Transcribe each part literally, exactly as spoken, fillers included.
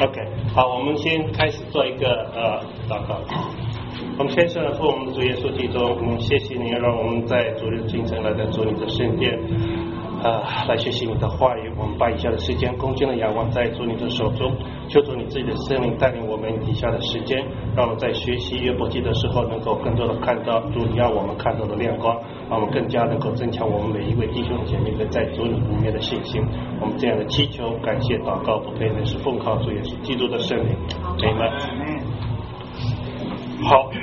OK， 好，我们先开始做一个呃祷告。我们先生父，我们的主耶稣基督，我们谢谢你，让我们在主日清晨来到主你的圣殿，呃，来学习你的话语。我们把以下的时间恭敬的仰望在主你的手中，求主你自己的圣灵带领我们以下的时间，让我们在学习约伯记的时候，能够更多的看到主你让我们看到的亮光，让我们更加能够增强我们每一位弟兄姐妹的在主你里面的信心。我们这样的祈求、感谢、祷告，不配能是奉靠主耶稣基督的圣灵。阿们。好，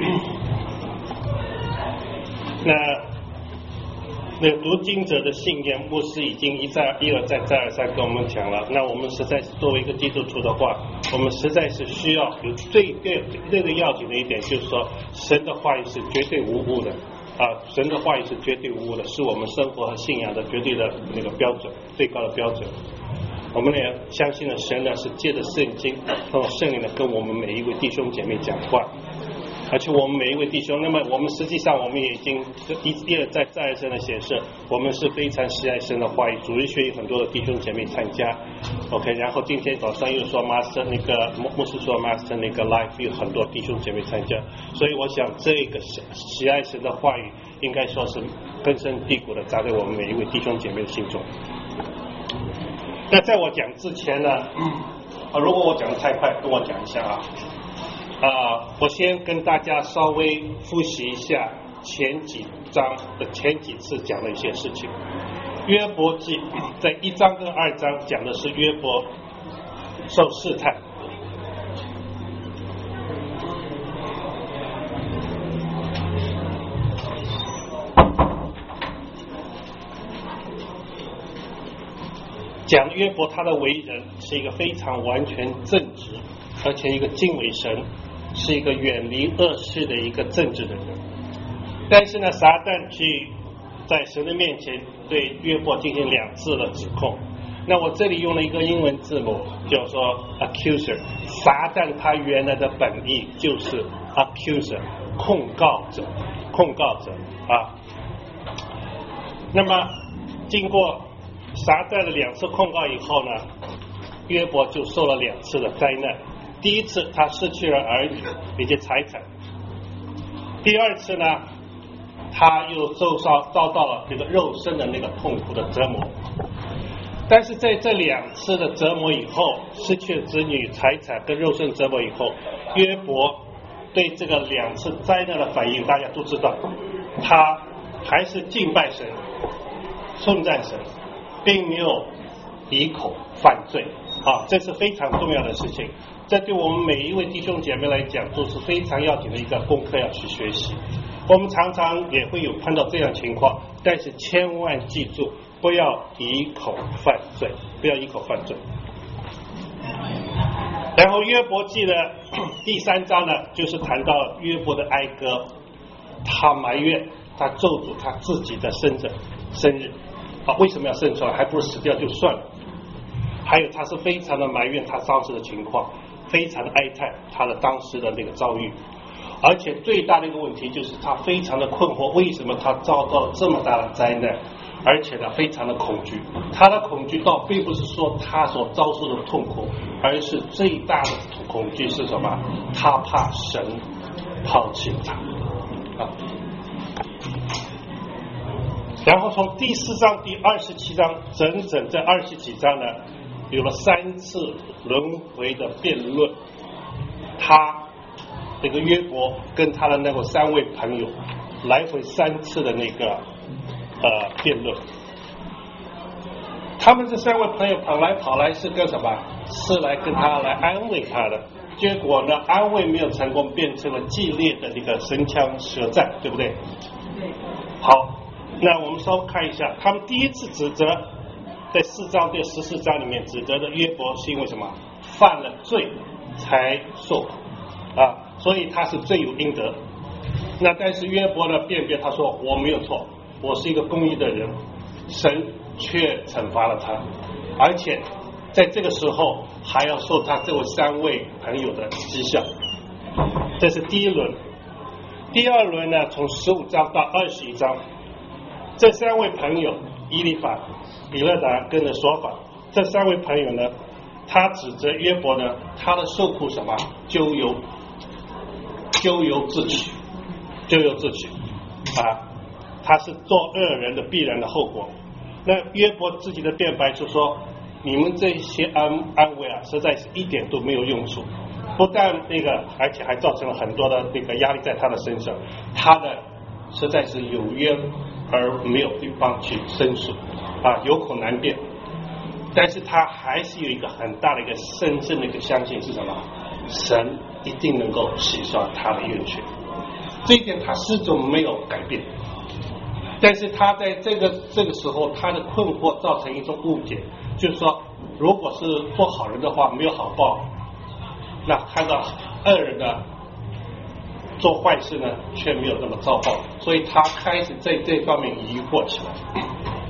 那那读经者的信念，牧师已经一再一而再再而三跟我们讲了。那我们实在是作为一个基督徒的话，我们实在是需要有最最最最要紧的一点，就是说神的话语是绝对无误的啊，神的话语是绝对无误的，是我们生活和信仰的绝对的那个标准，最高的标准。我们也相信了神呢是借着圣经，通过圣灵呢跟我们每一位弟兄姐妹讲话。而且我们每一位弟兄，那么我们实际上我们也已经一一而再再而三的显示，我们是非常喜爱神的话语。主日学有很多的弟兄姐妹参加 ，OK， 然后今天早上又说 Master 那个牧师说 Master 那个 Live 有很多弟兄姐妹参加，所以我想这个喜爱神的话语应该说是根深蒂固的扎在我们每一位弟兄姐妹的心中。那在我讲之前呢，啊，如果我讲得太快，跟我讲一下啊。啊、呃，我先跟大家稍微复习一下前几章的前几次讲的一些事情。约伯记在一章跟二章讲的是约伯受试探，讲约伯他的为人是一个非常完全正直，而且一个敬畏神，是一个远离恶事的一个正直的人。但是呢，撒旦去在神的面前对约伯进行两次的指控。那我这里用了一个英文字母，叫做 accuser。撒旦他原来的本意就是 accuser， 控告者，控告者啊。那么经过撒旦的两次控告以后呢，约伯就受了两次的灾难。第一次他失去了儿女以及财产，第二次呢他又受遭遭到了这个肉身的那个痛苦的折磨。但是在这两次的折磨以后，失去了子女财产跟肉身折磨以后，约伯对这个两次灾难的反应大家都知道，他还是敬拜神颂赞神，并没有以口犯罪啊，这是非常重要的事情。这对我们每一位弟兄姐妹来讲都是非常要紧的一个功课要去学习。我们常常也会有碰到这样情况，但是千万记住，不要以口犯罪，不要以口犯罪。然后约伯记的第三章呢，就是谈到约伯的哀歌，他埋怨，他咒诅他自己的生日生日啊，为什么要生出来？还不如死掉就算了。还有他是非常的埋怨他当时的情况，非常的哀叹他的当时的那个遭遇，而且最大的一个问题就是他非常的困惑，为什么他遭到了这么大的灾难，而且呢非常的恐惧。他的恐惧倒并不是说他所遭受的痛苦，而是最大的恐惧是什么？他怕神抛弃他啊。然后从第四章第二十七章，整整这二十几章呢，有了三次轮回的辩论。他这个约伯跟他的那个三位朋友来回三次的那个呃辩论。他们这三位朋友跑来跑来是干什么？是来跟他来安慰他的。结果呢，安慰没有成功，变成了激烈的这个神枪舌战，对不对？对。好。那我们稍微看一下，他们第一次指责，在四章第十四章里面指责的约伯是因为什么？犯了罪才受苦啊，所以他是罪有应得。那但是约伯的辩辩，他说我没有错，我是一个公义的人，神却惩罚了他，而且在这个时候还要受他这位三位朋友的讥笑。这是第一轮。第二轮呢，从十五章到二十一章。这三位朋友伊利法、比勒达跟着说法，这三位朋友呢他指责约伯呢，他的受苦什么，咎由咎由自取，咎由自取啊，他是做恶人的必然的后果。那约伯自己的辩白就说，你们这些安安慰啊，实在是一点都没有用处，不但那个，而且还造成了很多的那个压力在他的身上，他的实在是有冤而没有地方去申诉啊，有口难辩。但是他还是有一个很大的一个深深的一个相信是什么？神一定能够洗刷他的冤屈，这一点他始终没有改变。但是他在这个这个时候，他的困惑造成一种误解，就是说，如果是做好人的话，没有好报，那看到恶人的做坏事呢，却没有那么遭报，所以他开始在这方面疑惑起来。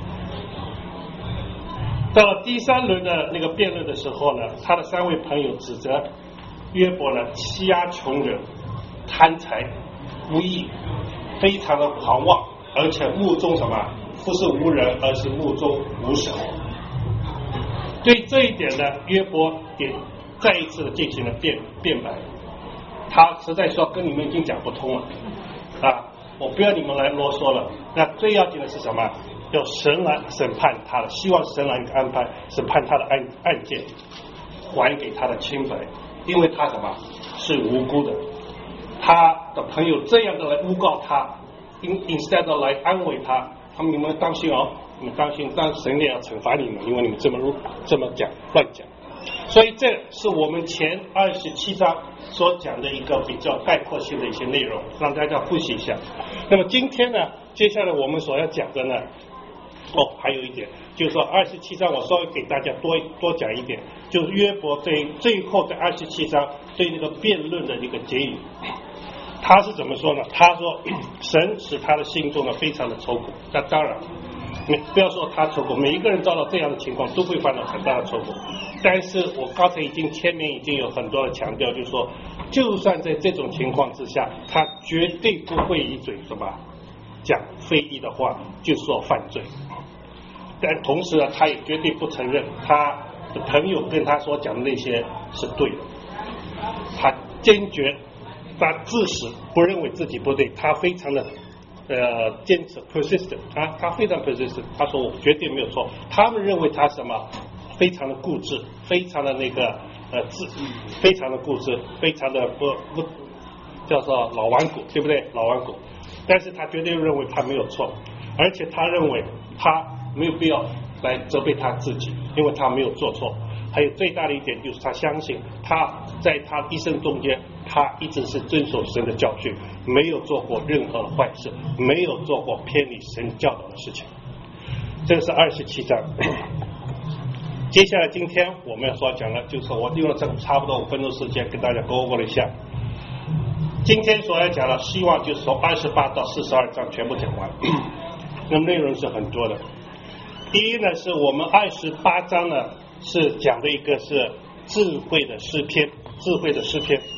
到了第三轮的那个辩论的时候呢，他的三位朋友指责约伯呢欺压穷人、贪财、无义，非常的狂妄，而且目中什么不是无人，而是目中无神。对这一点呢，约伯也再一次的进行了辩辩白，他实在说跟你们已经讲不通了啊，我不要你们来啰嗦了。那最要紧的是什么？要神来审判他的，希望神来安排审判他的案案件，还给他的清白，因为他什么是无辜的，他的朋友这样的来诬告他 ，instead of 来安慰他，他们你们当心哦，你们当心，但神也要惩罚你们，因为你们这么这么讲乱讲。所以这是我们前二十七章所讲的一个比较概括性的一些内容，让大家复习一下。那么今天呢，接下来我们所要讲的呢，哦，还有一点，就是说二十七章我稍微给大家多多讲一点，就是约伯对最后在二十七章对那个辩论的一个结语，他是怎么说呢？他说神使他的心中呢非常的愁苦。那当然，不要说他愁苦，每一个人遭到这样的情况都会犯到很大的愁苦。但是我刚才已经前面已经有很多的强调，就是说，就算在这种情况之下，他绝对不会以嘴什么讲非议的话就说犯罪。但同时呢，他也绝对不承认他的朋友跟他所讲的那些是对的，他坚决，他自始不认为自己不对，他非常的呃坚持 persistent 啊，他非常 persistent， 他说我绝对没有错。他们认为他什么非常的固执，非常的那个呃自，非常的固执，非常的不不叫做老顽固，对不对？老顽固。但是他绝对认为他没有错，而且他认为他没有必要来责备他自己，因为他没有做错。还有最大的一点就是他相信他在他一生中间，他一直是遵守神的教训，没有做过任何的坏事，没有做过偏离神教导的事情。这个是二十七章。接下来今天我们要所讲的，就是我用了这差不多五分钟时间跟大家勾勾了一下。今天所要讲的，希望就是从二十八到四十二章全部讲完。那么内容是很多的。第一呢，是我们二十八章呢是讲的一个是智慧的诗篇，智慧的诗篇。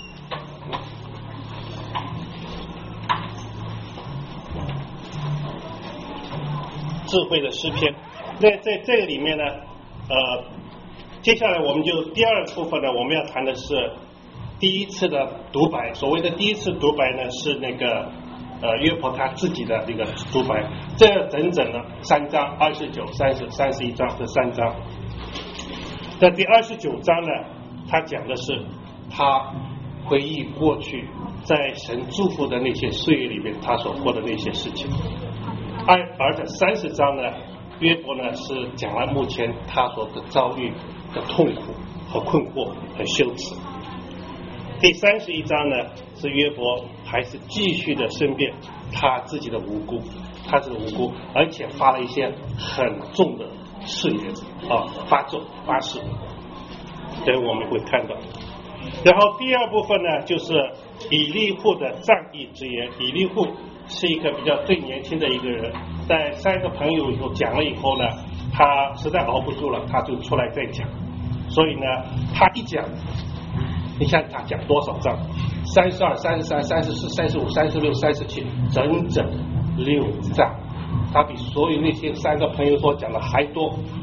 智慧的诗篇。那在这个里面呢，呃，接下来我们就第二部分呢，我们要谈的是第一次的独白。所谓的第一次独白呢，是那个呃约伯他自己的那个独白。这整整呢三章，二十九、三十、三十一章这三章。在第二十九章呢，他讲的是他回忆过去在神祝福的那些岁月里面他所过的那些事情。而而在三十章呢，约伯呢是讲了目前他所的遭遇的痛苦和困惑和羞耻。第三十一章呢，是约伯还是继续的申辩他自己的无辜，他自己的无辜，而且发了一些很重的誓言啊，发咒发誓，这我们会看到。然后第二部分呢，就是以利户的仗义之言。以利户是一个比较最年轻的一个人，在三个朋友以后讲了以后呢，他实在熬不住了，他就出来再讲。所以呢，他一讲，你看他讲多少章？三十二、三十三、三十四、三十五、三十六、三十七，整整六章。他比所有那些三个朋友所讲的还多，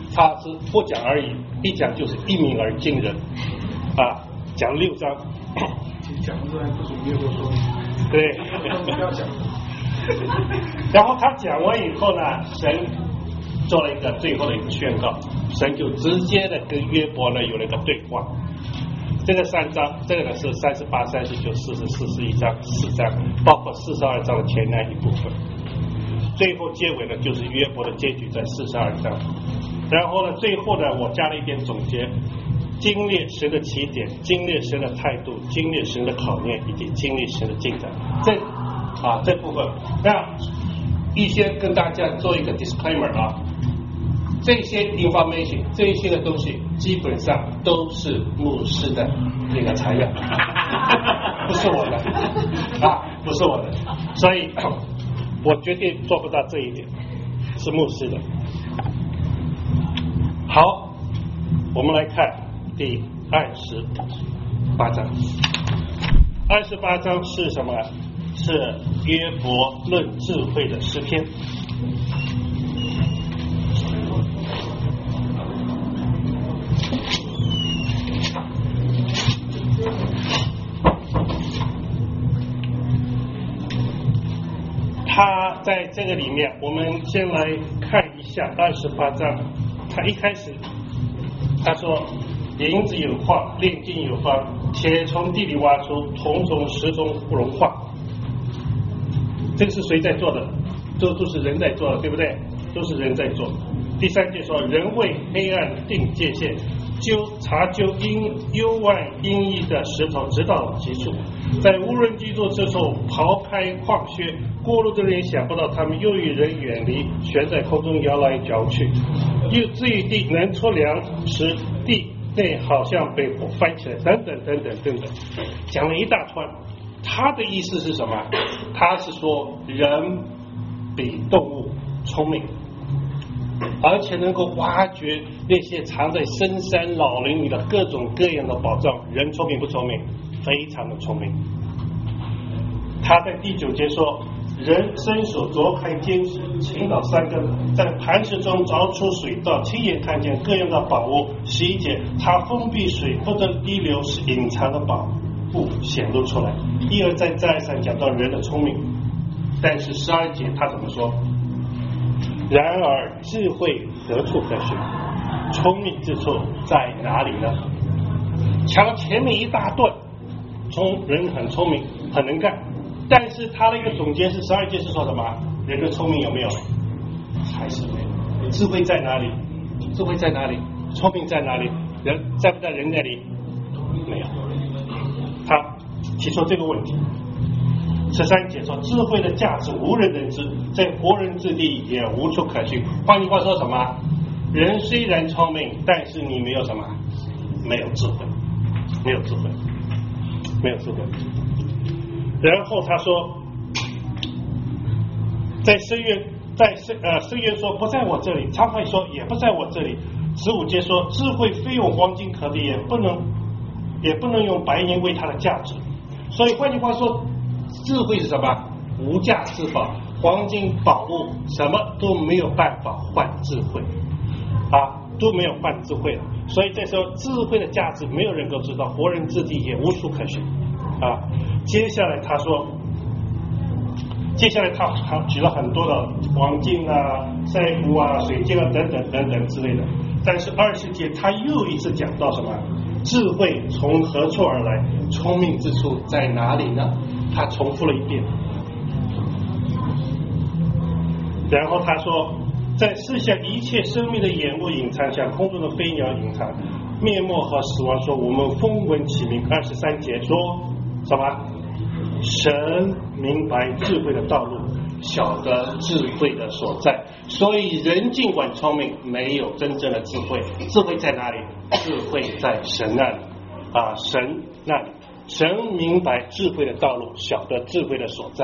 他是不讲而已，一讲就是一鸣而惊人啊，讲六章。 讲出来不准约伯说， 对， 不要讲。 然后他讲完以后呢，神做了一个最后的一个宣告，神就直接的跟约伯呢有了一个对话。这个三章，这个呢是三十八、三十九、四十、四十一章四章，包括四十二章的前那一部分。最后结尾呢就是约伯的结局在四十二章。然后呢，最后呢我加了一点总结。经历神的起点，经历神的态度，经历神的考验，以及经历神的进展，这啊这部分，那预先跟大家做一个 disclaimer 啊，这些 information 这一些的东西基本上都是牧师的那个材料，不是我的啊，不是我的，所以我绝对做不到这一点，是牧师的。好，我们来看。第二十八章，二十八章是什么？是约伯论智慧的诗篇。他在这个里面，我们先来看一下二十八章。他一开始他说。银子有矿，炼金有方，铁从地里挖出，铜从石中融化。这个是谁在做的？这都是人在做的，对不对？都是人在做。第三节说，人为黑暗定界限，究查究阴幽暗阴翳的石头，直到极处。在无人居住之处刨开矿穴，过路的人想不到他们又与人远离，悬在空中摇来摇去。又至于地能出粮食，地内好像被火翻起来，等等等等等等，讲了一大串。他的意思是什么？他是说人比动物聪明，而且能够挖掘那些藏在深山老林里的各种各样的宝藏。人聪明不聪明？非常的聪明。他在第九节说，人伸手凿开坚石，倾倒三根，在磐石中凿出水道，亲眼看见各样的宝物。十一节，他封闭水不得滴流，使隐藏的宝物显露出来。一而再再三讲到人的聪明，但是十二节他怎么说？然而智慧何处可寻？聪明之处在哪里呢？瞧前面一大段，聪人很聪明，很能干。但是他的一个总结是十二节是说什么？人的聪明有没有？还是没有。智慧在哪里？智慧在哪里？聪明在哪里？人在不在人那里？没有。他提出这个问题。十三节说，智慧的价值无人能知，在活人之地也无处可寻。换句话说什么？人虽然聪明，但是你没有什么？没有智慧，没有智慧，没有智慧。然后他说，在深渊，在深呃深渊说不在我这里，沧海说也不在我这里。十五节说，智慧非用黄金可比，也不能也不能用白银为它的价值。所以换句话说，智慧是什么？无价之宝，黄金宝物什么都没有办法换智慧啊，都没有换智慧了。所以这时候智慧的价值没有人够知道，活人之地也无处可寻啊。接下来他说，接下来他他举了很多的黄金啊、珊瑚啊、水晶啊等等等等之类的。但是二十节他又一次讲到什么？智慧从何处而来？聪明之处在哪里呢？他重复了一遍。然后他说，在世下一切生命的眼目隐藏，像空中的飞鸟隐藏，灭没和死亡说我们风闻其名。二十三节说什么？神明白智慧的道路，晓得智慧的所在。所以人尽管聪明，没有真正的智慧。智慧在哪里？智慧在神那里啊，神那里。神明白智慧的道路，晓得智慧的所在。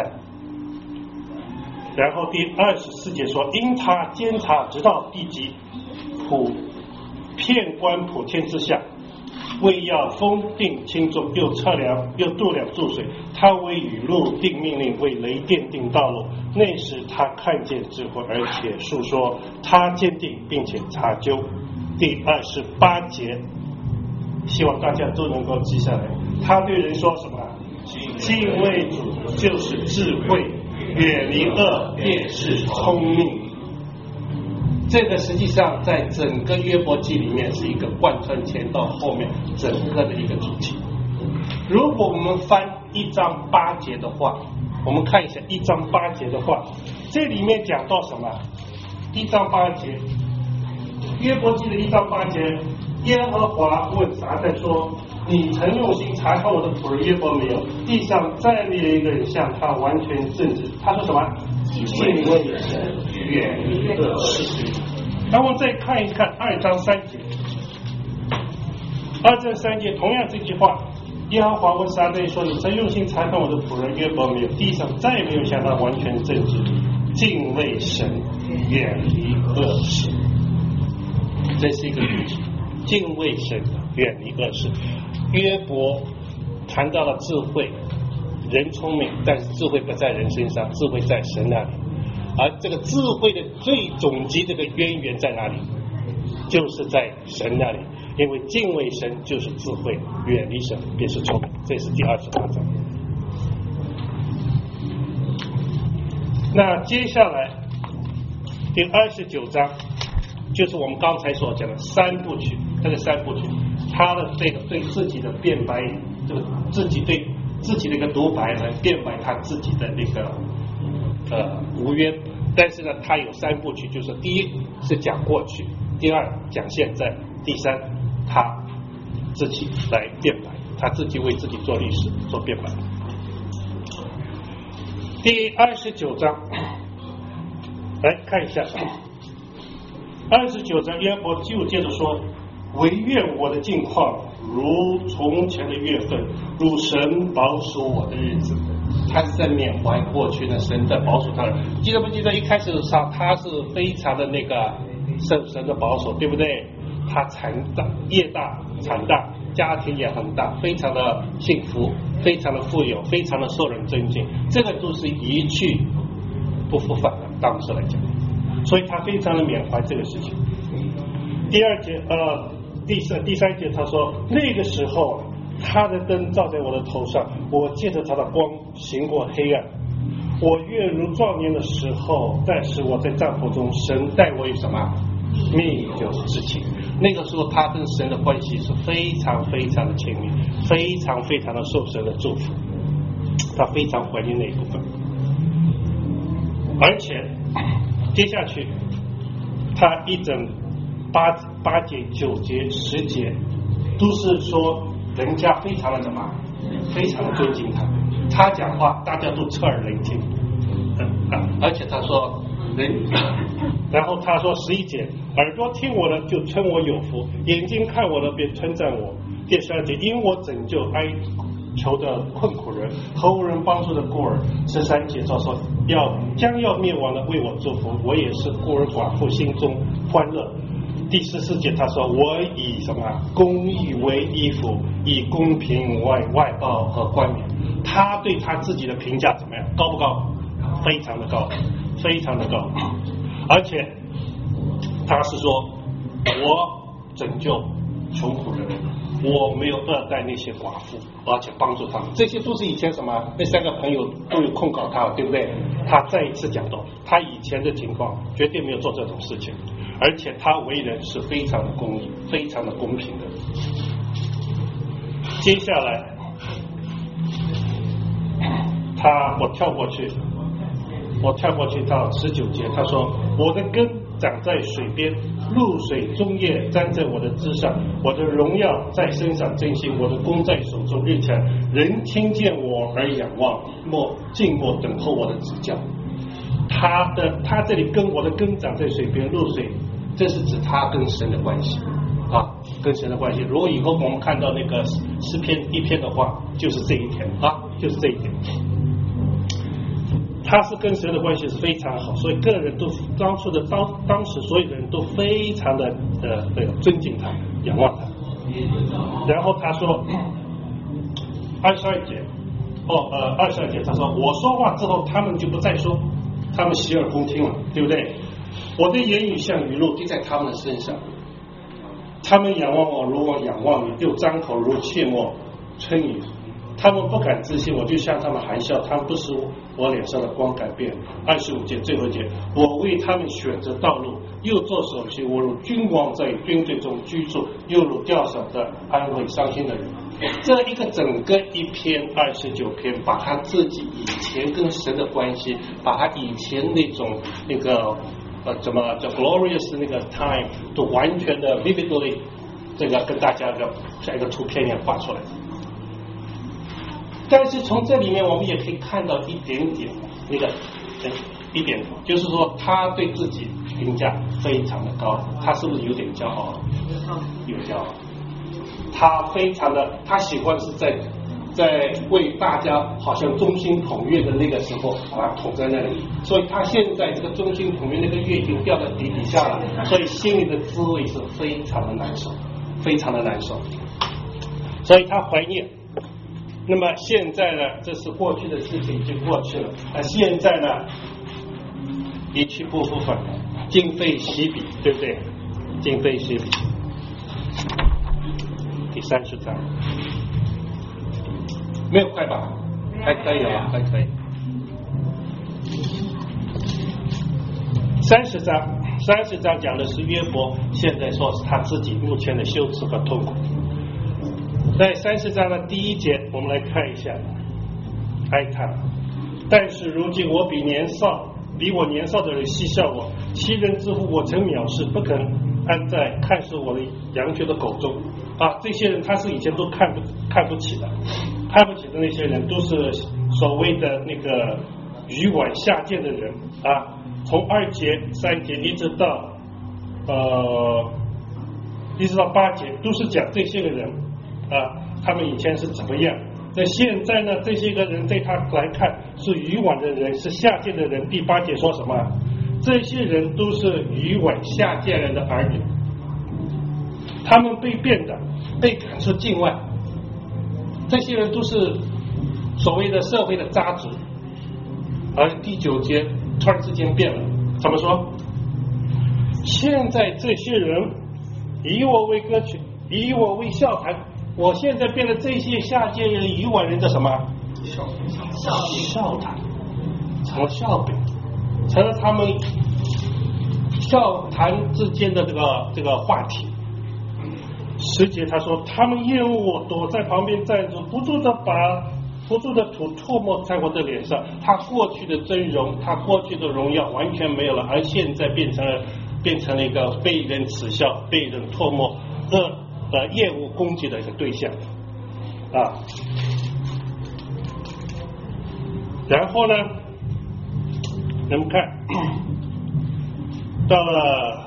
然后第二十四节说，因他监察直到地极，普遍观普天之下，为要封定轻重，又测量又度量注水，他为雨露定命令，为雷奠定道路。那时他看见智慧，而且述说，他坚定并且查究。第二十八节，希望大家都能够记下来。他对人说什么？敬畏主就是智慧，远离恶便是聪明。这个实际上在整个约伯记里面是一个贯穿前到后面整个的一个主题。如果我们翻一章八节的话，我们看一下一章八节的话，这里面讲到什么？一章八节，约伯记的一章八节，耶和华问撒旦说：你曾用心查看我的仆人约伯没有？地上站立了一个人像他完全正直。他说什么？敬畏神，远离恶事。然后再看一看二章三节，二章三节同样这句话，耶和华问撒旦说：你曾用心查看我的仆人约伯没有？地上再没有像他完全正直，敬畏神，远离恶事。这是一个主题，敬畏神，远离恶事。约伯谈到了智慧，人聪明，但是智慧不在人身上，智慧在神那里。而这个智慧的最终极这个渊源在哪里？就是在神那里。因为敬畏神就是智慧，远离神便是聪明。这是第二十八章。那接下来第二十九章就是我们刚才所讲的三部曲。这个三部曲，他的这个对自己的辩白，这个自己对自己的一个独白来辩白他自己的那个呃无冤。但是呢，他有三部曲，就是第一是讲过去，第二讲现在，第三他自己来辩白，他自己为自己做历史做辩白。第二十九章，来看一下。二十九章约伯就接着说：惟愿我的境况如从前的月份，如神保守我的日子。他是在缅怀过去的神在保守他的。记得不记得一开始的时候，他是非常的那个受神的保守，对不对？他产大业大产大，家庭也很大，非常的幸福，非常的富有，非常的受人尊敬。这个都是一去不复返的，当时来讲，所以他非常的缅怀这个事情。第二节呃第三第三节他说，那个时候他的灯照在我的头上，我借着他的光行过黑暗。我月如壮年的时候，但是我在帐篷中，神待我有什么密有之情。那个时候他跟神的关系是非常非常的亲密，非常非常的受神的祝福，他非常怀念那一部分。而且接下去他一整八八节九节十节都是说人家非常的什么，非常的尊敬他，他讲话大家都侧耳聆听。而且他说人，然后他说十一节，耳朵听我的就称我有福，眼睛看我的便称赞我。第十二节，因我拯救哀求的困苦人和无人帮助的孤儿。十三节他说要将要灭亡的为我祝福，我也是孤儿寡妇心中欢乐。第十四节他说，我以什么公义为衣服，以公平为外袍和冠冕。他对他自己的评价怎么样？高不高？非常的高，非常的高。而且他是说，我拯救穷苦人，我没有恶待那些寡妇，而且帮助他们。这些都是以前什么那三个朋友都有控告他，对不对？他再一次讲到他以前的情况绝对没有做这种事情，而且他为人是非常的公义，非常的公平的。接下来他我跳过去我跳过去到十九节，他说，我的根长在水边，露水中叶沾在我的枝上，我的荣耀在身上珍惜，我的弓在手中日前，人听见我而仰望，莫静默等候我的指教。他的他这里跟我的根长在水边，露水，这是指他跟神的关系啊，跟神的关系。如果以后我们看到那个诗篇一篇的话，就是这一点啊，就是这一点。他是跟神的关系是非常好，所以个人都当初的当当时所有的人都非常的呃呃尊敬他，仰望他。然后他说二十二节， 哦呃二十二节他说我说话之后他们就不再说，他们洗耳恭听了，对不对？我的言语像雨露滴在他们的身上，他们仰望我如我仰望你，又张口如切莫春雨。他们不敢置信，我就向他们含笑，他们不使我脸上的光改变。二十五节最后节，我为他们选择道路，又做首席，我如君王在军队中居住，又如吊手的安慰伤心的人。这一个整个一篇二十九篇，把他自己以前跟神的关系，把他以前那种那个呃怎么叫 glorious 那个 time 都完全的 vividly 这个跟大家的像一个图片一样画出来。但是从这里面我们也可以看到一点点那个一点，就是说他对自己评价非常的高，他是不是有点骄傲？有骄傲。他非常的，他喜欢是在在为大家好像中心统乐的那个时候把它统在那里，所以他现在这个中心统乐那个乐已经掉到底底下了，所以心里的滋味是非常的难受，非常的难受，所以他怀念。那么现在呢，这是过去的事情已经过去了，那现在呢，一去不复返，今非昔比，对不对？今非昔比。第三十章，没有快吧？还可以啊，还可以。三十章，三十章讲的是约伯，现在说是他自己目前的羞耻和痛苦。在三十章的第一节，我们来看一下哀叹。但是如今我比年少，比我年少的人嬉笑我，其人之乎我曾藐视，不肯安在看守我的羊群的狗中。啊，这些人他是以前都看不看不起的，看不起的那些人都是所谓的那个愚顽下贱的人啊。从二节、三节一直到呃一直到八节，都是讲这些个人啊，他们以前是怎么样？那现在呢？这些个人对他来看是愚顽的人，是下贱的人。第八节说什么？这些人都是愚顽下贱人的儿女，他们被变的，被赶出境外。这些人都是所谓的社会的渣滓。而第九节突然之间变了，怎么说？现在这些人以我为歌曲，以我为笑谈。我现在变得这些下贱人、愚顽人的什么笑笑谈，成了笑柄，成了他们笑谈之间的这个这个话题。十节他说，他们厌恶我，躲在旁边站着，不住的把不住的吐唾沫在我的脸上。他过去的真容，他过去的荣耀完全没有了，而现在变成了变成了一个被人耻笑、被人唾沫恶呃厌恶攻击的一个对象啊。然后呢，我们看到了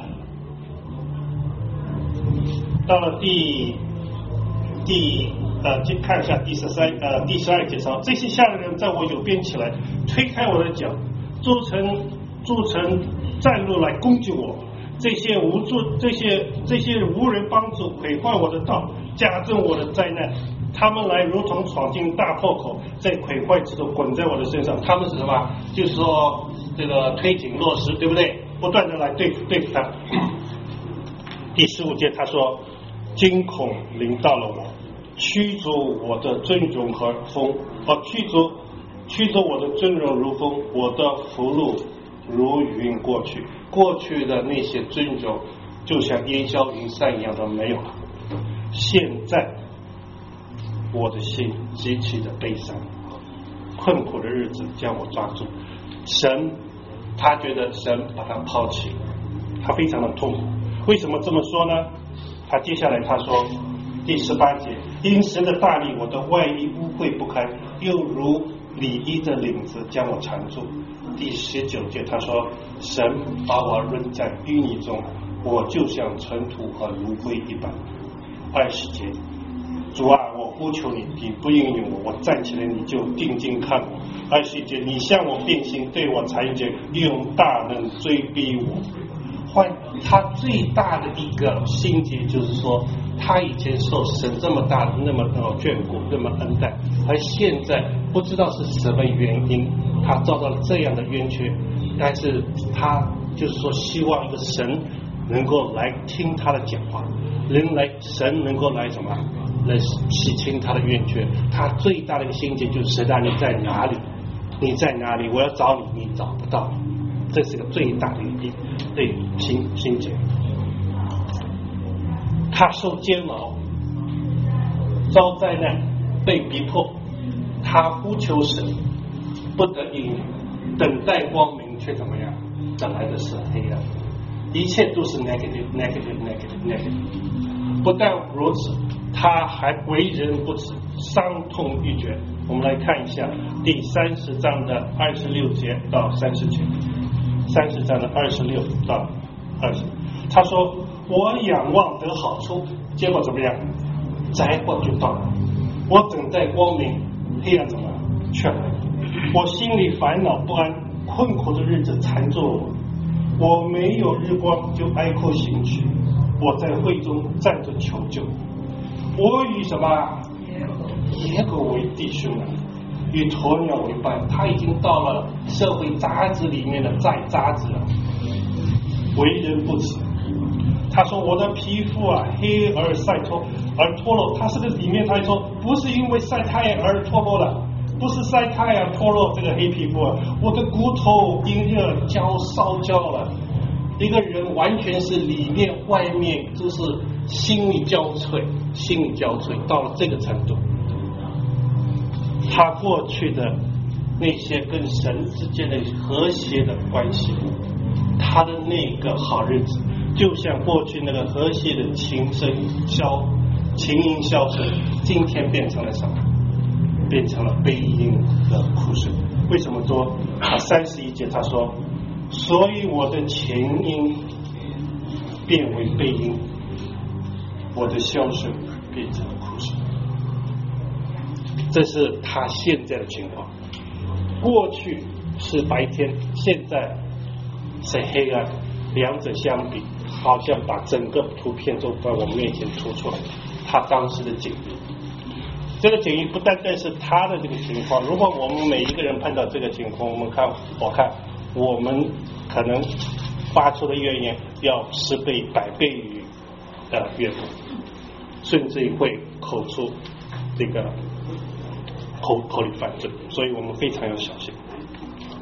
到了第第呃，去看一下第十三呃第十二节上，这些下的人在我右边起来，推开我的脚，筑成筑成战路来攻击我。这些无助，这些这些无人帮助，毁坏我的道，加重我的灾难。他们来如同闯进大破口，在毁坏之中滚在我的身上。他们是什么？就是说这个推井落石，对不对？不断的来对付对付他。第十五节他说，惊恐临到了我，驱逐我的尊荣和风，哦，驱逐驱逐我的尊荣如风，我的福禄如云过去。过去的那些尊荣就像烟消云散一样的没有了。现在我的心极其的悲伤，困苦的日子将我抓住。神他觉得神把他抛弃，他非常的痛苦。为什么这么说呢？他接下来他说第十八节，因神的大力，我的外衣污秽不堪，又如里衣的领子将我缠住。第十九节他说，神把我扔在淤泥中，我就像尘土和炉灰一般。二十节，主啊，我呼求你，你不应允我，我站起来你就定睛看我。二十一节，你向我变心，对我残疾，用大能追逼我。 换他最大的一个心结就是说，他以前受神这么大的那么那么眷顾，那么恩待，而现在不知道是什么原因，他遭到了这样的冤屈，但是他就是说希望一个神能够来听他的讲话，人来神能够来什么来洗清他的冤屈。他最大的一个心结就是神啊，你在哪里？你在哪里？我要找你，你找不到你。这是个最大的一对心心结。他受煎熬，遭灾难，被逼迫，他呼求神，不得应允，等待光明却怎么样？等来的是黑暗，一切都是 negative negative negative negative。不但如此，他还为人不耻，伤痛欲绝。我们来看一下第三十章的二十六节到三十节。三十章的二十六到二十，他说：“我仰望得好处，结果怎么样？灾祸就到了。我等待光明，黑暗怎么却来？我心里烦恼不安，困苦的日子缠着我。我没有日光，就哀哭行去。我在会中站着求救。我与什么野狗为弟兄啊？与鸵鸟为伴。”他已经到了社会杂志里面的在杂志了，为人不耻。他说：“我的皮肤啊黑而晒脱而脱落。”他是个里面他说不是因为晒太阳而脱落了，不是晒太阳脱落这个黑皮肤，我的骨头因热焦烧焦了。一个人完全是里面外面就是心力交瘁，心力交瘁到了这个程度。他过去的那些跟神之间的和谐的关系，他的那个好日子，就像过去那个和谐的琴声消琴音消声，今天变成了什么？变成了悲音的哭声。为什么说啊？三十一节他说：“所以我的琴音变为悲音，我的箫声变成了哭声。”这是他现在的情况。过去是白天，现在是黑暗，两者相比，好像把整个图片都在我们面前突出来。他当时的境遇，这个境遇不单单是他的这个情况。如果我们每一个人碰到这个情况，我们看，我看我们可能发出的怨言要十倍、百倍于呃越多，甚至会口出这个口口里犯罪，所以我们非常要小心。